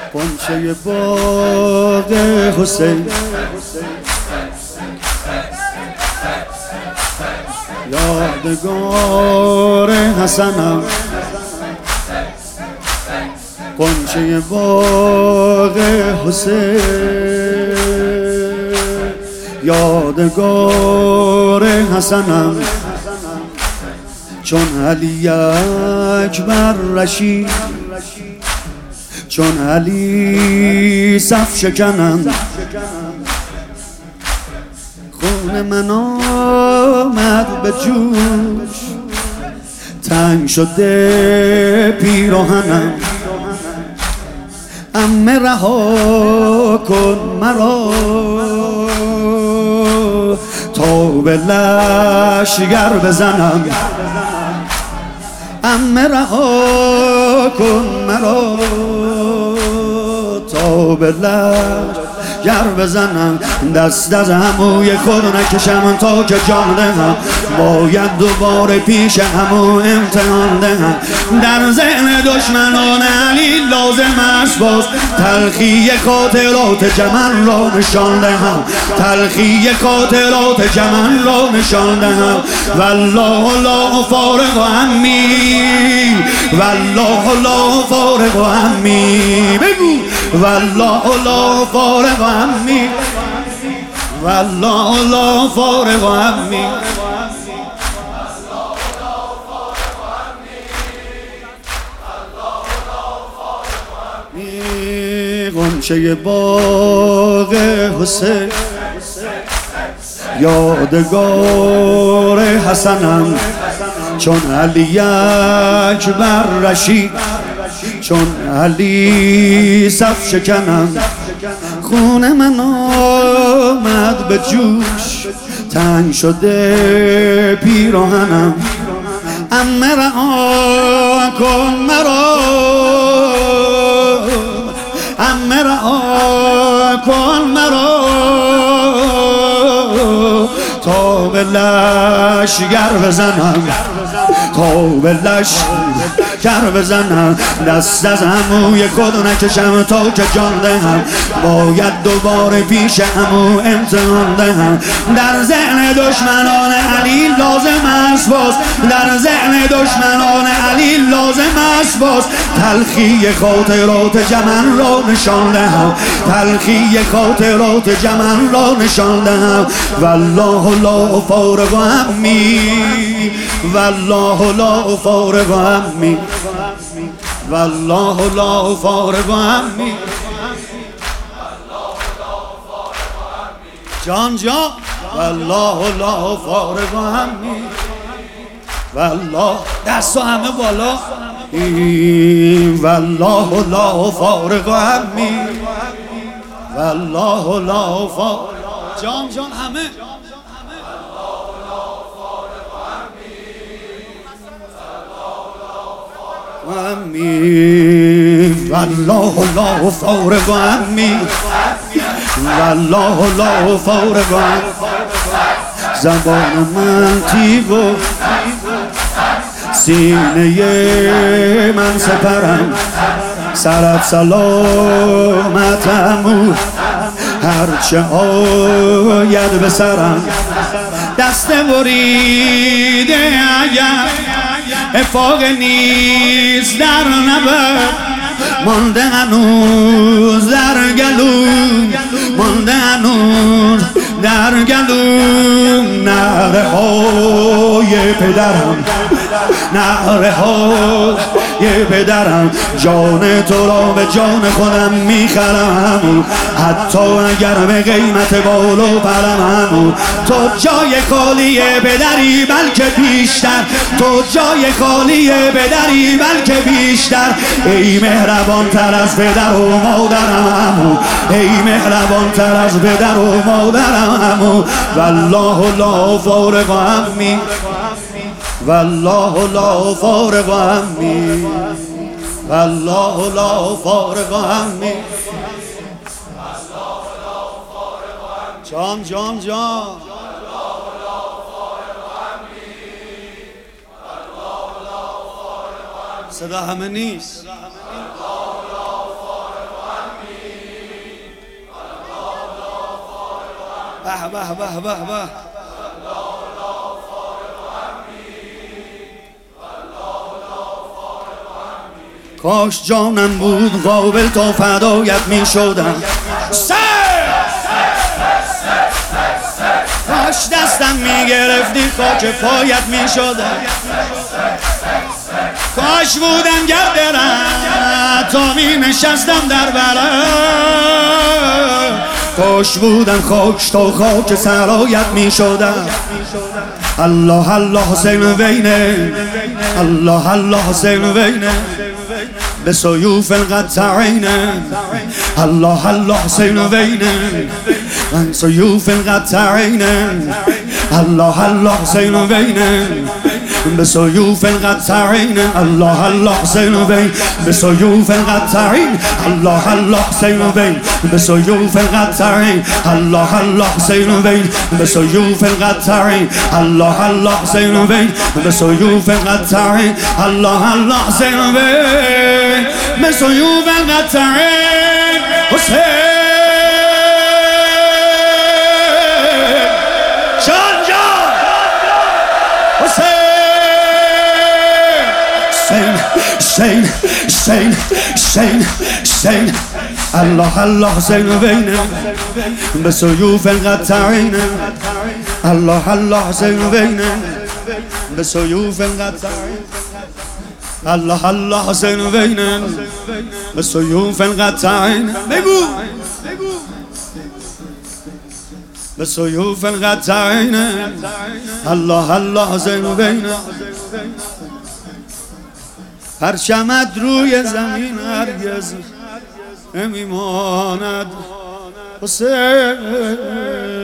غنچه باغ حسین یادگار حسنم، غنچه باغ حسین یادگار حسنم، چون علی اکبر رشید، چون علی صف شکنم، خون من آمد به جوش، تنگ شده پیراهنم، عمه رها کن مرا تا به لشگر بزنم، عمه رها کن مرا تا به لشگر بزنم، دست از عموی خود نکشم تا که جان دهم، باید دوباره پیش عمو امتحان دهم، در ذهن دشمنان علی لازم است باز تلخی خاطرات جمن را نشان دهم، تلخی خاطرات جمن را نشان دهم، والله لا فارغ عمی، والله لا فارغ عمی، بگو والله لا فارغ عمی، والله لا فارغ عمی، غنچه باغ حسین یادگار حسنم، چون علی اکبر رشید، چون علی صف شکنم، خون من آمد به جوش، تنگ شده پیراهنم، عمه رها کن مرا، عمه رها کن مرا تا به لشگر بزنم، تا به لشگر بزنم، دست از عموی خود نکشم تا که جان دهم، باید دوباره پیش عمو امتحان دهم، در ذهن دشمنان علی لازم است باز، در ذهن دشمنان علی لازم است باز تلخی خاطرات جمن را نشان دهم، تلخی خاطرات جمن را نشان دهم، والله لا فارغ عمی، والله لا فارغ عمی، والله لا فارغ عمی، جان جان والله لا فارغ عمی، والله دستو همه بالا، والله لا فارغ عمی، والله لا فارغ، جان جان همه عمی، والله لا فارغ عمی، والله لا فارغ عمی، زبان من تیغ و سینه من سپرم، سرت سلامت عمو هرچه آید به سرم، دست بریده اگر افاق نیست در نبرد، مانده هنوز در گلوم، مانده هنوز در گلوم، نعره های پدرم، نعره های پدرم، جان تو را به جان خودم میخرم، حتی اگر به قیمت بال و پرم، تو جای خالی پدری بلکه بیشتر، تو جای خالی پدری بلکه بیشتر، ای مهربان تر از پدر و مادرم، ای مهربان تر از پدر و مادرم، والله لا فارغ عمی، والله لا فارغ عمی، والله لا فارغ عمی، جان جان جان صدا همه نیست، به به به به. کاش جانم بود قابل تا فدایت می شدم، کاش دستم می گرفتی خاک پایت می شدم، کاش بودم گردرم تا می نشستم در بلد، کاش بودم خاک تا خاک سرایت می شدم. الله الله حسین وینه، الله الله حسین وینه به سیوف القطعین، الله الله حسین وینه به سیوف القطعین، الله الله حسین وینه به سیوف القطعین، الله الله حسین وین به سیوف القطعین، الله الله حسین وین به سیوف القطعین، الله الله حسین وین به سیوف القطعین، الله الله حسین وین به سیوف القطعین، الله الله حسین وین به سیوف القطعین. حسین جان جان حسین حسین حسین حسین حسین، الله الله حسین وینه به سیوف القطعین، الله الله حسین وینه به سیوف القطعین، الله الله حسین وینه به سیوف القطعین. بگو به سیوف القطعین، الله الله حسین وینه. پرچمت روی زمین هرگز نمیماند حسین.